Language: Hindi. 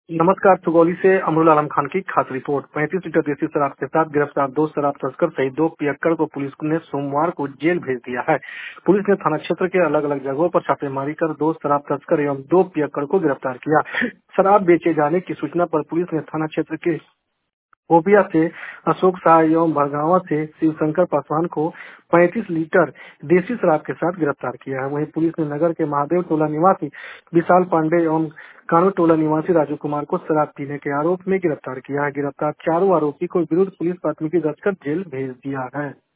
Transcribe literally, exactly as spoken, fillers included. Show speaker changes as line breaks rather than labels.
नमस्कार। सुगौली से अमरुल आलम खान की खास रिपोर्ट। पैंतीस लीटर देसी शराब के साथ गिरफ्तार दो शराब तस्कर सहित दो पियक्कड़ को पुलिस ने सोमवार को जेल भेज दिया है। पुलिस ने थाना क्षेत्र के अलग अलग जगहों पर छापेमारी कर दो शराब तस्कर एवं दो पियक्कड़ को गिरफ्तार किया। शराब बेचे जाने की सूचना पर पुलिस ने थाना क्षेत्र के गोबिया से अशोक शाह एवं भड़गांवा से शिवशंकर पासवान को पैंतीस लीटर देसी शराब के साथ गिरफ्तार किया है। वहीं पुलिस ने नगर के महादेव टोला निवासी विशाल पांडे एवं कानू टोला निवासी राजू कुमार को शराब पीने के आरोप में गिरफ्तार किया है। गिरफ्तार चारों आरोपी को विरुद्ध पुलिस प्राथमिकी दर्ज कर जेल भेज दिया है।